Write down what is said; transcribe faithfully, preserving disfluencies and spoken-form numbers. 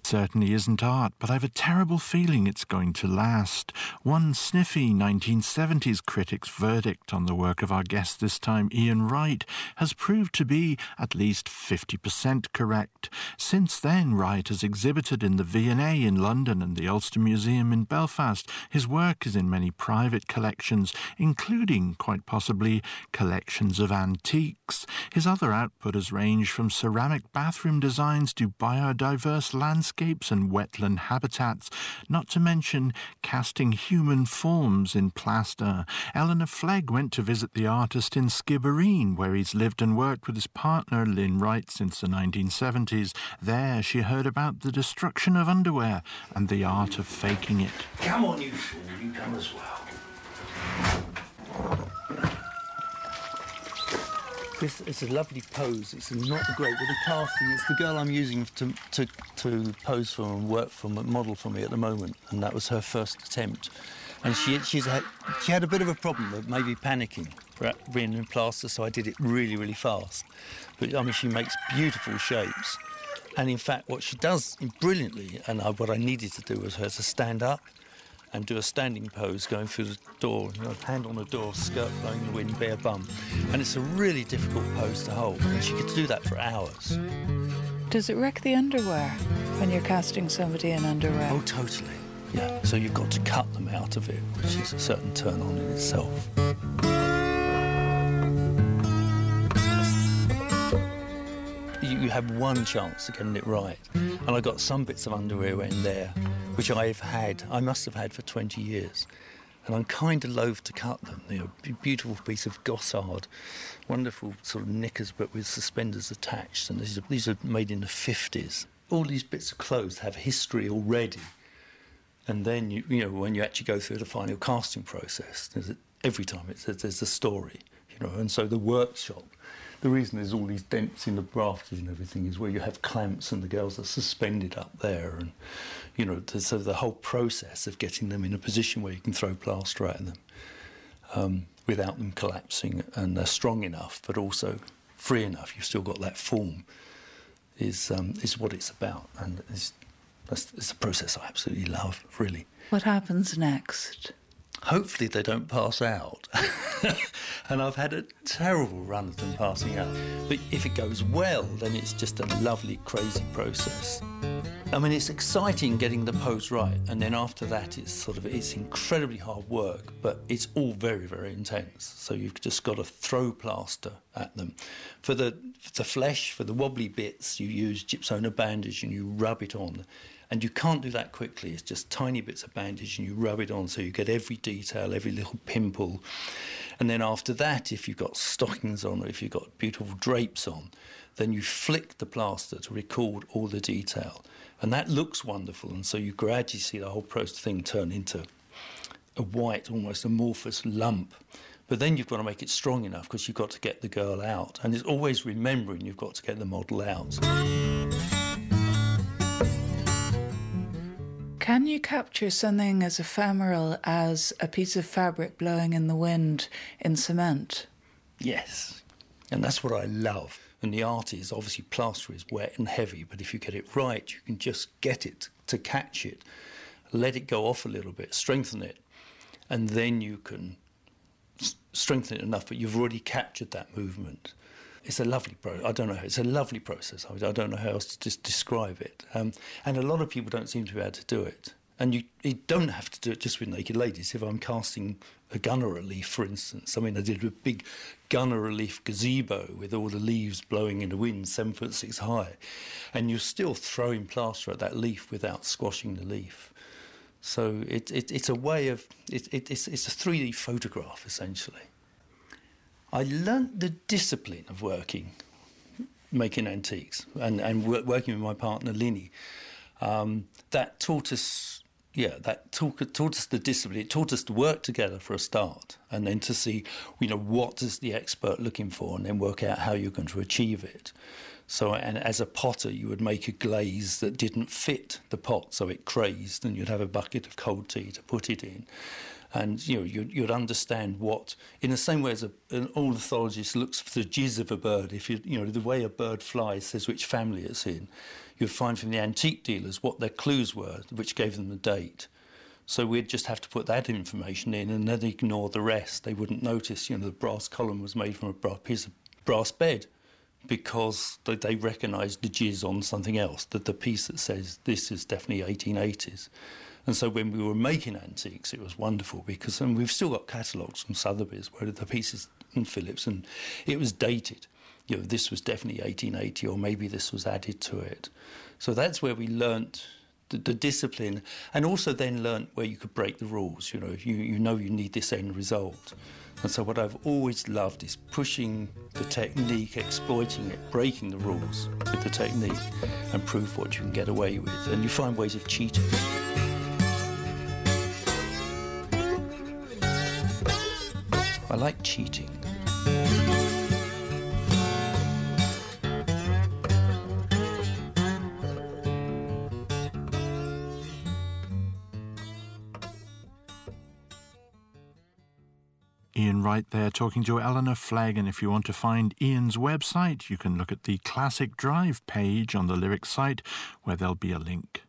Certainly isn't art, but I've a terrible feeling it's going to last. One sniffy nineteen seventies critic's verdict on the work of our guest this time, Ian Wright, has proved to be at least fifty percent correct. Since then, Wright has exhibited in the V and A in London and the Ulster Museum in Belfast. His work is in many private collections, including, quite possibly, collections of antiques. His other output has ranged from ceramic bathroom designs to biodiverse landscapes and wetland habitats, not to mention casting human forms in plaster. Eleanor Flegg went to visit the artist in Skibbereen, where he's lived and worked with his partner Lynn Wright since the nineteen seventies. There she heard about the destruction of underwear and the art of faking it. Come on, you fool, you come as well. This is a lovely pose. It's not great with the casting. It's the girl I'm using to, to, to pose for and work for, model for me at the moment, and that was her first attempt. And she, she's had, she had a bit of a problem of maybe panicking for being in plaster, so I did it really, really fast. But, I mean, she makes beautiful shapes. And, in fact, what she does brilliantly, and I, what I needed to do was her to stand up and do a standing pose going through the door, you know, hand on the door, skirt blowing in the wind, bare bum. And it's a really difficult pose to hold, and she could do that for hours. Does it wreck the underwear when you're casting somebody in underwear? Oh, totally, yeah. So you've got to cut them out of it, which is a certain turn on in itself. You have one chance of getting it right. And I got some bits of underwear in there, which I've had, I must have had for twenty years. And I'm kind of loath to cut them. They're a beautiful piece of gossard, wonderful sort of knickers, but with suspenders attached. And these are, these are made in the fifties. All these bits of clothes have history already. And then, you, you know, when you actually go through the final casting process, there's a, every time it's, there's a story, you know. And so the workshop, the reason there's all these dents in the rafters and everything is where you have clamps and the girls are suspended up there, and you know, so the whole process of getting them in a position where you can throw plaster at them um, without them collapsing, and they're strong enough but also free enough, you've still got that form, is um, is what it's about, and it's, that's, it's a process I absolutely love, really. What happens next? Hopefully they don't pass out. And I've had a terrible run of them passing out. But if it goes well, then it's just a lovely, crazy process. I mean, it's exciting getting the pose right, and then after that it's sort of, it's incredibly hard work, but it's all very, very intense. So you've just got to throw plaster at them. For the, for the flesh, for the wobbly bits, you use Gypsona bandage and you rub it on. And you can't do that quickly. It's just tiny bits of bandage and you rub it on so you get every detail, every little pimple. And then after that, if you've got stockings on or if you've got beautiful drapes on, then you flick the plaster to record all the detail. And that looks wonderful, and so you gradually see the whole process thing turn into a white, almost amorphous lump. But then you've got to make it strong enough because you've got to get the girl out. And it's always remembering you've got to get the model out. Can you capture something as ephemeral as a piece of fabric blowing in the wind in cement? Yes, and that's what I love. And the art is, obviously plaster is wet and heavy, but if you get it right, you can just get it to catch it, let it go off a little bit, strengthen it, and then you can s- strengthen it enough, but you've already captured that movement. It's a lovely process. I don't know. It's a lovely process. I don't know how else to just describe it. Um, and a lot of people don't seem to be able to do it. And you, you don't have to do it just with naked ladies. If I'm casting a gunner relief, for instance, I mean, I did a big gunner relief gazebo with all the leaves blowing in the wind, seven foot six high, and you're still throwing plaster at that leaf without squashing the leaf. So it, it, it's a way of it, it, it's, it's a three D photograph essentially. I learnt the discipline of working, making antiques, and, and work, working with my partner, Linny. Um, that taught us, yeah, that taught, taught us the discipline. It taught us to work together for a start, and then to see, you know, what is the expert looking for, and then work out how you're going to achieve it. So, and as a potter, you would make a glaze that didn't fit the pot, so it crazed, and you'd have a bucket of cold tea to put it in. And you know, you'd, you'd understand what, in the same way as a, an ornithologist looks for the jizz of a bird. If you, you know, the way a bird flies says which family it's in. you'd find from the antique dealers what their clues were, which gave them the date. So we'd just have to put that information in and then ignore the rest. They wouldn't notice, you know, the brass column was made from a bra- piece of brass bed because they, they recognised the jizz on something else, that the piece that says this is definitely eighteen eighties. And so when we were making antiques, it was wonderful because, and we've still got catalogues from Sotheby's where the pieces in Phillips, and it was dated. You know, this was definitely eighteen eighty, or maybe this was added to it. So that's where we learnt the, the discipline, and also then learnt where you could break the rules. You know, you, you know you need this end result. And so what I've always loved is pushing the technique, exploiting it, breaking the rules with the technique, and prove what you can get away with. And you find ways of cheating. I like cheating. Ian Wright there talking to Eleanor Flegg, and if you want to find Ian's website, you can look at the Classic Drive page on the Lyric site where there'll be a link.